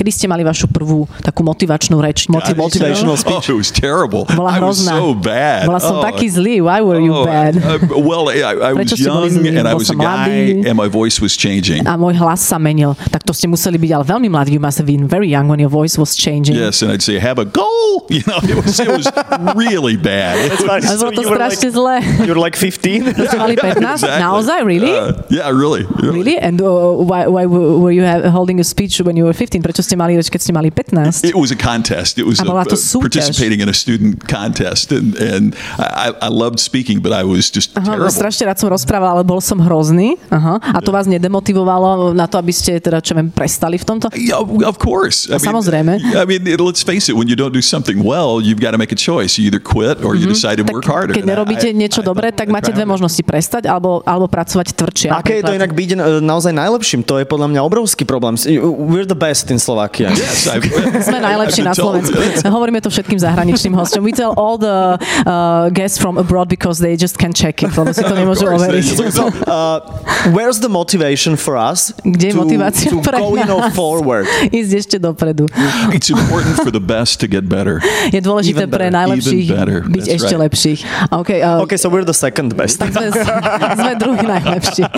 Kedy ste mali vašu prvú takú motivačnú reč? Motivational speech. Oh, it was terrible. Bola I was hrozná. so bad. Bola som taký zlý. Why were you bad? Well, I was Prečo ste boli young zlí? and I Bol was a som guy mladý. and my voice was changing. A môj hlas sa menil. Tak to ste museli byť ale veľmi mladí. You must have been very young when your voice was changing. Yes, and I'd say, have a goal. You know, it was really bad. A bolo to strašne zlé. You were like 15? Mali 15? Exactly. Naozaj? Really? Yeah, really. Really? And why were you holding a speech when you were 15? Prečo ste mali reč, keď ste mali 15? It was a contest. It was A bola to súťaž. participating in a student contest, and I loved speaking, but I was just terrible. Strašne rád som rozprával, ale bol som hrozný. A to vás nedemotivovalo na to, aby ste teda, čo viem, prestali v tomto? Yeah, of course. Samozrejme. Let's face it. When you don't do something well, you've got to make a choice. You either quit or you decide to work harder. Keď nerobíte niečo dobré, tak máte dve možnosti: prestať alebo pracovať tvrdšie. Aké je to inak byť naozaj najlepším? To je podľa mňa obrovský problém. We're the best in Slovakia. Yes, Sme najlepší na Slovensku. Hovoríme to všetkým zahraničným hosťom. We tell all the guests from abroad because they just can't check it, lebo si to nemôžu overiť. Where's the motivation for us Kde je motivácia pre go nás? forward? Ísť ešte dopredu. It's important for the best to get better. Je dôležité pre najlepších Even better. byť That's ešte right. lepších. Okay, so we're the second best. Tak sme druhý najlepší.